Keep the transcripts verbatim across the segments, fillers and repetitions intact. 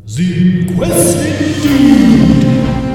Zine Quest indeed!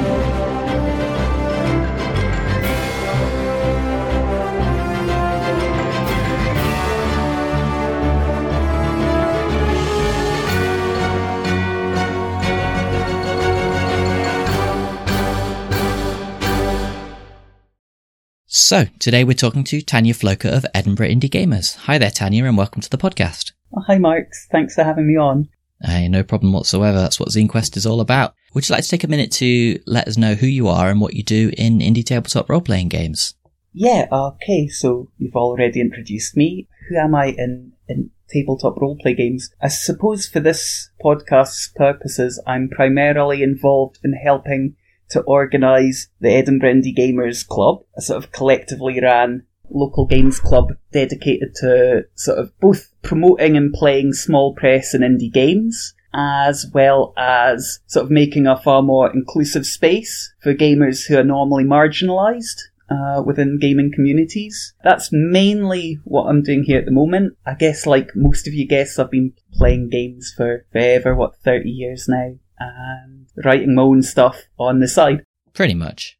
So, today we're talking to Tanya Floker of Edinburgh Indie Gamers. Hi there, Tanya, and welcome to the podcast. Oh, hi, Mark. Thanks for having me on. Hey, no problem whatsoever. That's what Zine Quest is all about. Would you like to take a minute to let us know who you are and what you do in indie tabletop role-playing games? Yeah, okay, so you've already introduced me. Who am I in, in tabletop roleplay games? I suppose for this podcast's purposes, I'm primarily involved in helping to organise the Edinburgh Indie Gamers Club, a sort of collectively ran local games club dedicated to sort of both promoting and playing small press and indie games, as well as sort of making a far more inclusive space for gamers who are normally marginalised uh, within gaming communities. That's mainly what I'm doing here at the moment. I guess like most of you guess, I've been playing games for forever, what, thirty years now, and writing my own stuff on the side. Pretty much.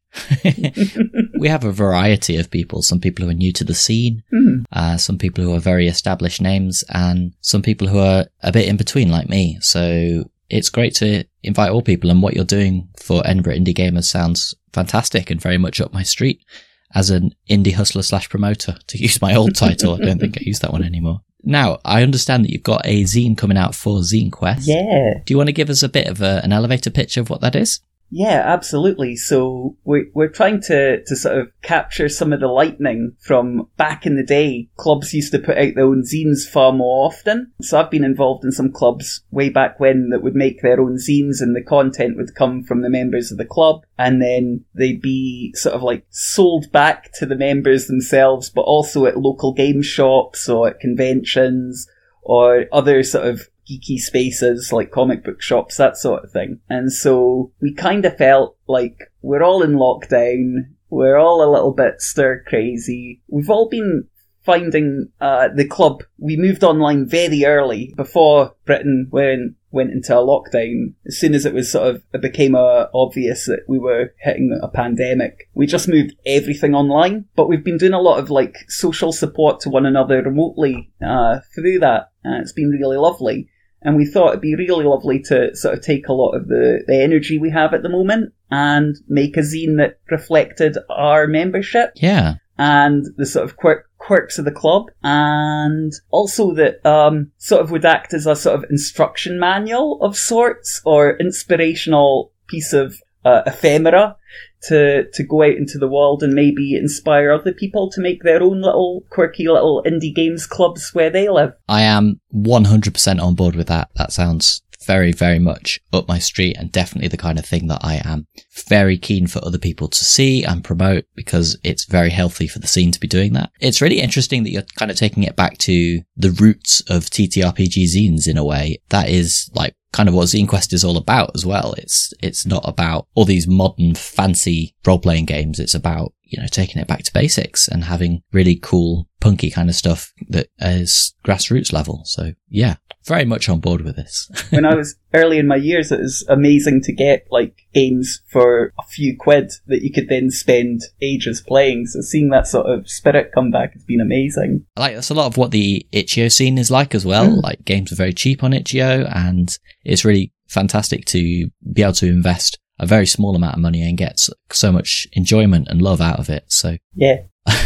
We have a variety of people. Some people who are new to the scene, Mm. uh, some people who are very established names, and some people who are a bit in between like me. So it's great to invite all people, and what you're doing for Edinburgh Indie Gamers sounds fantastic and very much up my street as an indie hustler slash promoter, to use my old title. I don't think I use that one anymore. Now, I understand that you've got a zine coming out for Zine Quest. Yeah. Do you want to give us a bit of a, an elevator pitch of what that is? Yeah, absolutely. So we're, we're trying to, to sort of capture some of the lightning from back in the day. Clubs used to put out their own zines far more often. So I've been involved in some clubs way back when that would make their own zines, and the content would come from the members of the club, and then they'd be sort of like sold back to the members themselves, but also at local game shops or at conventions or other sort of geeky spaces like comic book shops, that sort of thing. And so we kind of felt like we're all in lockdown, we're all a little bit stir crazy. We've all been finding uh, the club, we moved online very early before Britain went, went into a lockdown. As soon as it was sort of, it became uh, obvious that we were hitting a pandemic, we just moved everything online. But we've been doing a lot of like social support to one another remotely uh, through that. Uh, it's been really lovely. And we thought it'd be really lovely to sort of take a lot of the, the energy we have at the moment and make a zine that reflected our membership. Yeah. And the sort of quirk, quirks of the club, and also that um, sort of would act as a sort of instruction manual of sorts, or inspirational piece of uh, ephemera to to go out into the world and maybe inspire other people to make their own little quirky little indie games clubs where they live. I am one hundred percent on board with that. That sounds very, very much up my street, and definitely the kind of thing that I am very keen for other people to see and promote, because it's very healthy for the scene to be doing that. It's really interesting that you're kind of taking it back to the roots of T T R P G zines in a way. That is like kind of what Zine Quest is all about as well. It's, it's not about all these modern fancy role-playing games. It's about, you know, taking it back to basics and having really cool, punky kind of stuff that is grassroots level. So yeah, very much on board with this. When I was early in my years, it was amazing to get like games for a few quid that you could then spend ages playing. So seeing that sort of spirit come back has been amazing. Like, that's a lot of what the itch dot io scene is like as well. Mm. Like, games are very cheap on itch dot io, and it's really fantastic to be able to invest a very small amount of money and get so much enjoyment and love out of it. So yeah.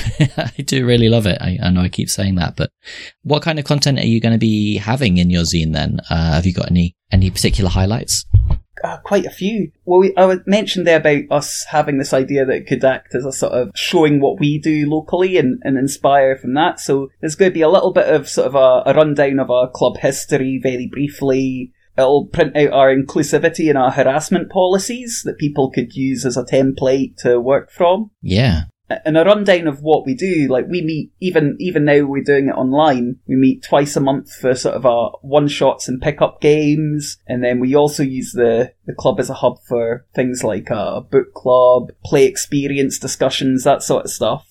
I do really love it. I, I know I keep saying that, but what kind of content are you going to be having in your zine then? Uh, have you got any, any particular highlights? Uh, quite a few. Well, we, I mentioned there about us having this idea that it could act as a sort of showing what we do locally and, and inspire from that. So there's going to be a little bit of sort of a, a rundown of our club history very briefly. It'll print out our inclusivity and our harassment policies that people could use as a template to work from. Yeah. And a rundown of what we do. Like, we meet, even even now we're doing it online, we meet twice a month for sort of our one-shots and pick-up games, and then we also use the, the club as a hub for things like a book club, play experience discussions, that sort of stuff.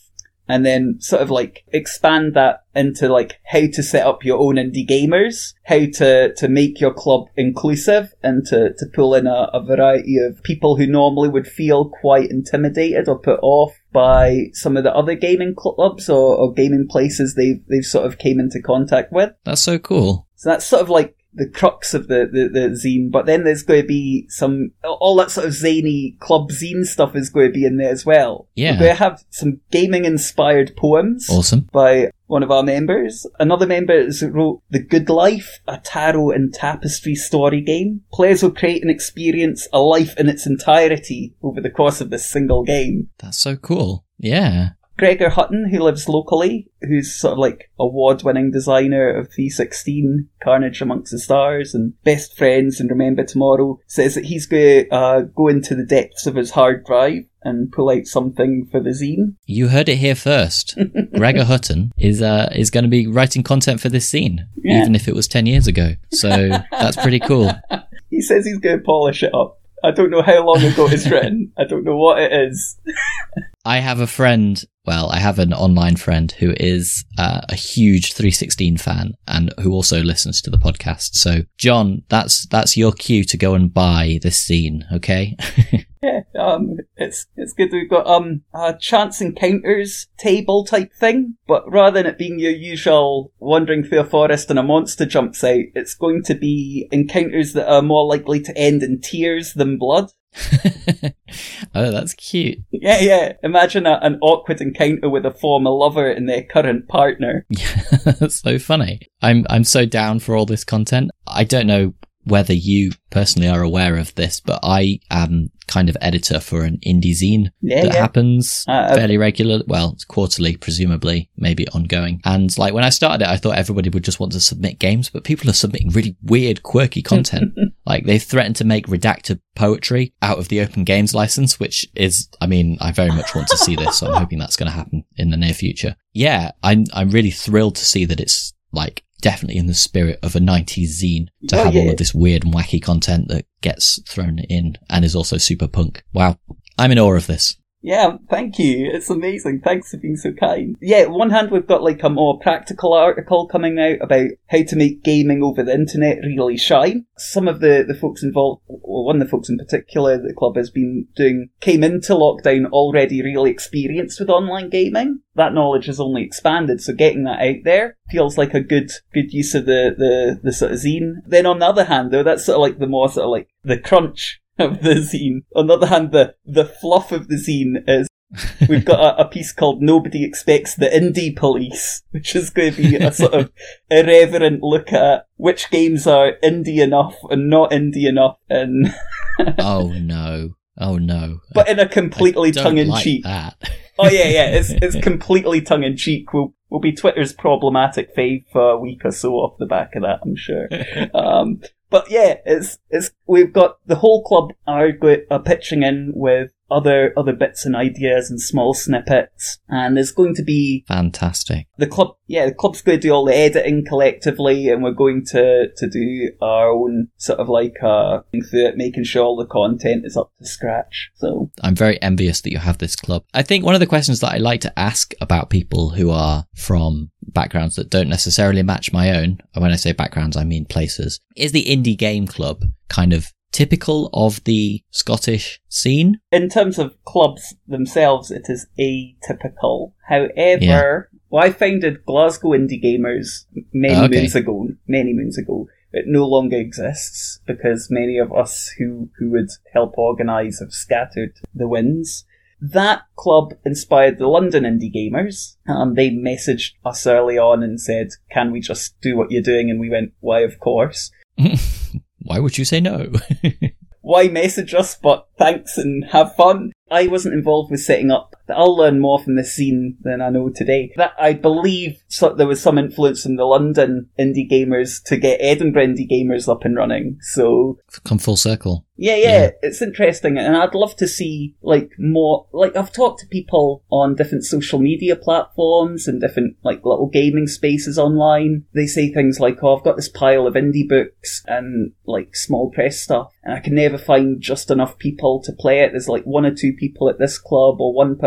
and then sort of like expand that into like how to set up your own indie gamers, how to, to make your club inclusive and to, to pull in a, a variety of people who normally would feel quite intimidated or put off by some of the other gaming clubs or, or gaming places they've, they've sort of came into contact with. That's so cool. So that's sort of like the crux of the, the, the zine, but then there's going to be some, all that sort of zany club zine stuff is going to be in there as well. Yeah. We're going to have some gaming inspired poems. Awesome. By one of our members. Another member has wrote The Good Life, a tarot and tapestry story game. Players will create and experience a life in its entirety over the course of this single game. That's so cool. Yeah. Gregor Hutton, who lives locally, who's sort of like award-winning designer of three sixteen, Carnage Amongst the Stars, and Best Friends and Remember Tomorrow, says that he's going to uh, go into the depths of his hard drive and pull out something for the zine. You heard it here first. Gregor Hutton is uh, is going to be writing content for this zine, yeah. even if it was ten years ago. So that's pretty cool. He says he's going to polish it up. I don't know how long ago it's written. I don't know what it is. I have a friend, well, I have an online friend who is uh, a huge three sixteen fan and who also listens to the podcast. So, John, that's that's your cue to go and buy this zine, okay? Yeah, um, it's it's good. We've got um a chance encounters table type thing, but rather than it being your usual wandering through a forest and a monster jumps out, it's going to be encounters that are more likely to end in tears than blood. Oh, that's cute. Yeah, yeah. Imagine a, an awkward encounter with a former lover and their current partner. Yeah, that's so funny. I'm I'm so down for all this content. I don't know whether you personally are aware of this, but I am kind of editor for an indie zine yeah, that yeah. happens uh, fairly regular. Well, it's quarterly, presumably, maybe ongoing. And like when I started it, I thought everybody would just want to submit games, but people are submitting really weird, quirky content. Like they've threatened to make redacted poetry out of the Open Games license, which is, I mean, I very much want to see this, so I'm hoping that's going to happen in the near future. Yeah, I'm I'm really thrilled to see that it's like definitely in the spirit of a nineties zine to oh, have yeah. all of this weird and wacky content that gets thrown in and is also super punk. Wow. I'm in awe of this. Yeah, thank you. It's amazing. Thanks for being so kind. Yeah, on one hand, we've got like a more practical article coming out about how to make gaming over the internet really shine. Some of the, the folks involved, well, one of the folks in particular that the club has been doing, came into lockdown already really experienced with online gaming. That knowledge has only expanded, so getting that out there feels like a good good use of the, the, the sort of zine. Then on the other hand, though, that's sort of like the more sort of like the crunch of the zine. On the other hand, the, the fluff of the zine is we've got a, a piece called Nobody Expects the Indie Police, which is going to be a sort of irreverent look at which games are indie enough and not indie enough. And oh no. Oh no. But in a completely I don't tongue-in-cheek. Like that. Oh yeah, yeah, it's it's completely tongue-in-cheek. We'll, we'll be Twitter's problematic fave for a week or so off the back of that, I'm sure. Um, but yeah, it's it's we've got the whole club are, go, are pitching in with other other bits and ideas and small snippets, and there's going to be fantastic. The club, yeah, the club's going to do all the editing collectively, and we're going to to do our own sort of like uh through it, making sure all the content is up to scratch. So I'm very envious that you have this club. I think one of the questions that I like to ask about people who are from backgrounds that don't necessarily match my own, and when I say backgrounds, I mean places, is the indie game club kind of typical of the Scottish scene? In terms of clubs themselves, it is atypical. However, yeah. well, I founded Glasgow Indie Gamers many okay. moons ago, many moons ago. It no longer exists because many of us who, who would help organise have scattered the winds. That club inspired the London Indie Gamers. Um, they messaged us early on and said, can we just do what you're doing? And we went, why, of course. Why would you say no? Why message us, but thanks and have fun. I wasn't involved with setting up. I'll learn more from this scene than I know today. That I believe so, there was some influence from the London Indie Gamers to get Edinburgh Indie Gamers up and running. So come full circle. Yeah, yeah, yeah, it's interesting, and I'd love to see like more. Like I've talked to people on different social media platforms and different like little gaming spaces online. They say things like, "Oh, I've got this pile of indie books and like small press stuff, and I can never find just enough people to play it. There's like one or two people at this club or one person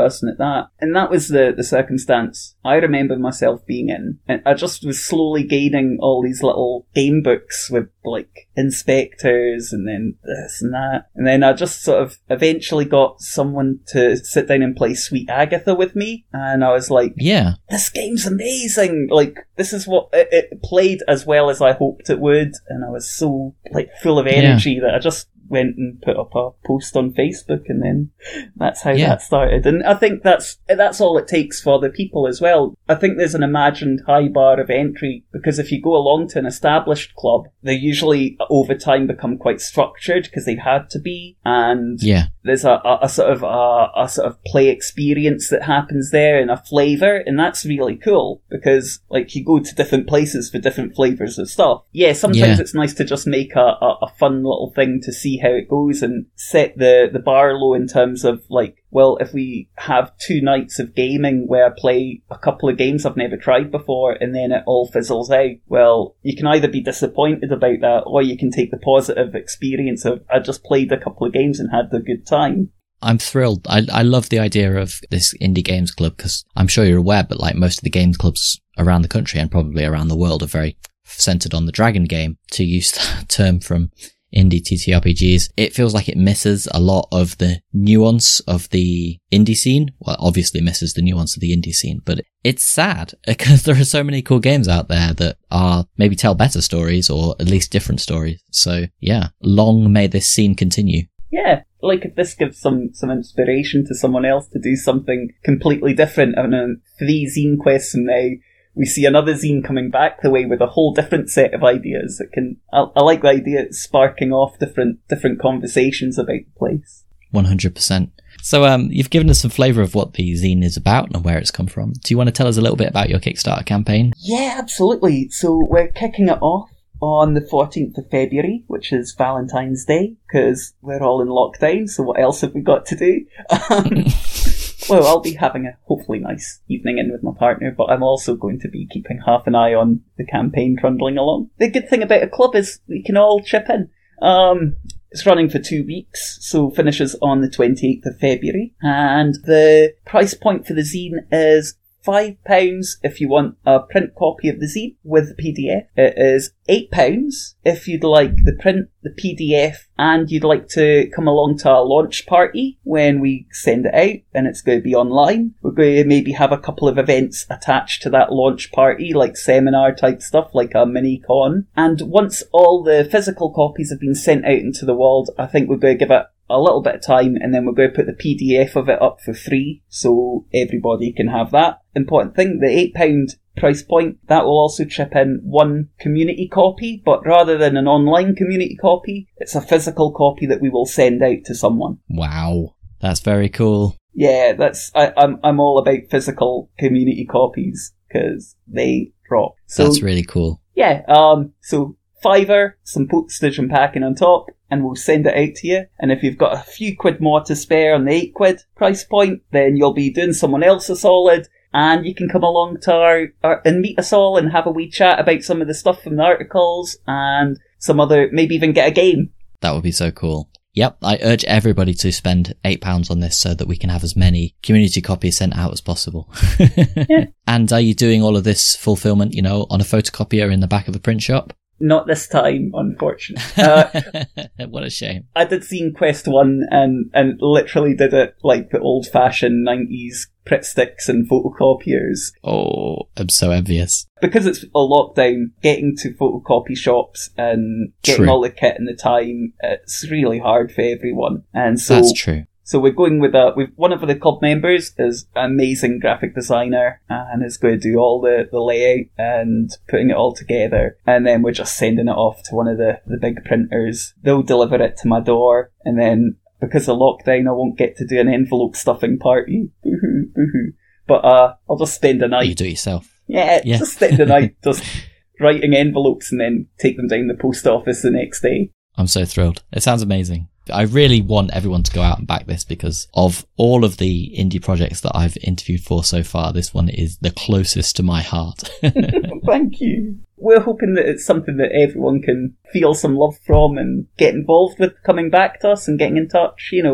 person at that. And that was the, the circumstance I remember myself being in. And I just was slowly gaining all these little game books with, like, inspectors and then this and that. And then I just sort of eventually got someone to sit down and play Sweet Agatha with me. And I was like, yeah, this game's amazing. Like, this is what it, it played as well as I hoped it would. And I was so, like, full of energy yeah. that I just went and put up a post on Facebook, and then that's how yeah. that started. And I think that's that's all it takes for the people as well. I think there's an imagined high bar of entry, because if you go along to an established club, they usually over time become quite structured because they've had to be, and yeah. there's a, a, a sort of a, a sort of play experience that happens there and a flavour, and that's really cool because, like, you go to different places for different flavours of stuff. Yeah, sometimes yeah. it's nice to just make a, a, a fun little thing to see how it goes and set the, the bar low in terms of, like, well, if we have two nights of gaming where I play a couple of games I've never tried before and then it all fizzles out, well, you can either be disappointed about that or you can take the positive experience of, I just played a couple of games and had a good time. I'm thrilled. I I love the idea of this indie games club because I'm sure you're aware, but like most of the games clubs around the country and probably around the world are very centered on the Dragon game, to use that term from indie T T R P Gs. It feels like it misses a lot of the nuance of the indie scene. Well, obviously misses the nuance of the indie scene, but it's sad because there are so many cool games out there that are maybe tell better stories or at least different stories. So yeah, long may this scene continue. Yeah, like if this gives some, some inspiration to someone else to do something completely different. I know three zine quests from now, we see another zine coming back the way with a whole different set of ideas. It can, I, I like the idea of sparking off different different conversations about the place. one hundred percent. So um, you've given us some flavour of what the zine is about and where it's come from. Do you want to tell us a little bit about your Kickstarter campaign? Yeah, absolutely. So we're kicking it off on the fourteenth of February, which is Valentine's Day, because we're all in lockdown, so what else have we got to do? Um, well, I'll be having a hopefully nice evening in with my partner, but I'm also going to be keeping half an eye on the campaign trundling along. The good thing about a club is we can all chip in. Um, it's running for two weeks, so finishes on the twenty-eighth of February, and the price point for the zine is five pounds if you want a print copy of the zine with the P D F. It is eight pounds if you'd like the print, the P D F, and you'd like to come along to our launch party when we send it out, and it's going to be online. We're going to maybe have a couple of events attached to that launch party, like seminar type stuff, like a mini con. And once all the physical copies have been sent out into the world, I think we're going to give it a little bit of time, and then we're going to put the P D F of it up for free so everybody can have that. Important thing, the eight pounds price point, that will also chip in one community copy, but rather than an online community copy, it's a physical copy that we will send out to someone. Wow, that's very cool. Yeah, that's I, I'm I'm all about physical community copies because they rock. So, that's really cool. Yeah, um, so fiver, some postage and packing on top, and we'll send it out to you. And if you've got a few quid more to spare on the eight quid price point, then you'll be doing someone else a solid, and you can come along to our, our and meet us all and have a wee chat about some of the stuff from the articles and some other, maybe even get a game. That would be so cool. Yep, I urge everybody to spend eight pounds on this so that we can have as many community copies sent out as possible. Yeah. And are you doing all of this fulfillment, you know, on a photocopier in the back of a print shop? Not this time, unfortunately. Uh, what a shame. I did Zine Quest one and, and literally did it like the old-fashioned nineties Pritt sticks and photocopiers. Oh, I'm so envious. Because it's a lockdown, getting to photocopy shops and getting True. all the kit and the time, it's really hard for everyone. And so That's true. So we're going with a, with one of the club members is an amazing graphic designer and is going to do all the, the layout and putting it all together. And then we're just sending it off to one of the, the big printers. They'll deliver it to my door. And then because of lockdown, I won't get to do an envelope stuffing party. Boo-hoo, boo-hoo. But uh, I'll just spend a night. You do it yourself. Yeah, yeah. just spend a night just writing envelopes and then take them down the post office the next day. I'm so thrilled. It sounds amazing. I really want everyone to go out and back this because of all of the indie projects that I've interviewed for so far, this one is the closest to my heart. Thank you. We're hoping that it's something that everyone can feel some love from and get involved with coming back to us and getting in touch. You know,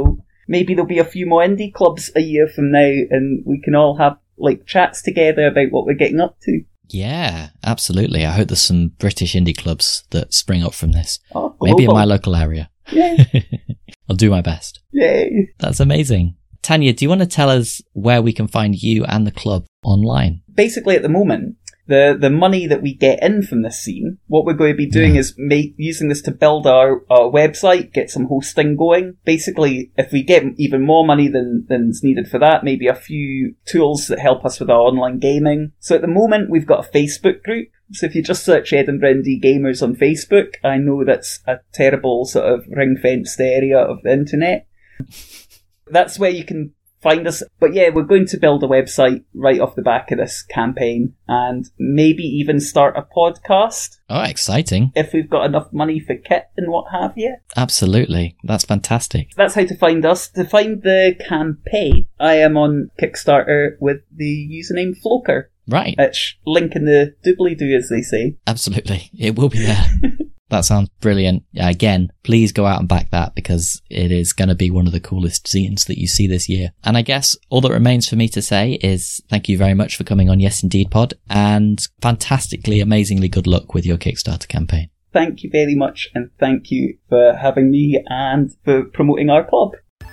maybe there'll be a few more indie clubs a year from now, and we can all have like chats together about what we're getting up to. Yeah, absolutely. I hope there's some British indie clubs that spring up from this. Oh, maybe in my local area. Yay. I'll do my best. Yay. That's amazing. Tanya, do you want to tell us where we can find you and the club online? Basically, at the moment, the, the money that we get in from this scene, what we're going to be doing yeah. is make, using this to build our, our website, get some hosting going. Basically, if we get even more money than, than's needed for that, maybe a few tools that help us with our online gaming. So at the moment, we've got a Facebook group. So if you just search Edinburgh Indie Gamers on Facebook, I know that's a terrible sort of ring-fenced area of the internet. That's where you can find us. But yeah, we're going to build a website right off the back of this campaign and maybe even start a podcast. Oh, exciting. If we've got enough money for kit and what have you. Absolutely. That's fantastic. That's how to find us. To find the campaign, I am on Kickstarter with the username Floker. Right. It's link in the doobly-doo, as they say. Absolutely. It will be there. That sounds brilliant. Again, please go out and back that because it is going to be one of the coolest zines that you see this year. And I guess all that remains for me to say is thank you very much for coming on Yes Indeed Pod and fantastically, amazingly good luck with your Kickstarter campaign. Thank you very much and thank you for having me and for promoting our club.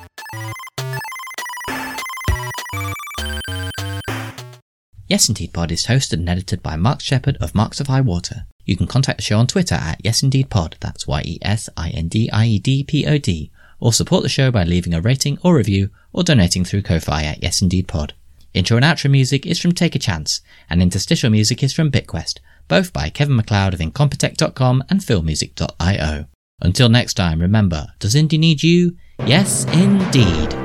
Yes Indeed Pod is hosted and edited by Mark Shepherd of Marks of High Water. You can contact the show on Twitter at Yes Indeed Pod, that's Y E S I N D I E D P O D, or support the show by leaving a rating or review or donating through Ko-Fi at Yes Indeed Pod. Intro and outro music is from Take a Chance, and interstitial music is from BitQuest, both by Kevin MacLeod of Incompetech dot com and filmmusic dot io. Until next time, remember, does Indie need you? Yes, indeed.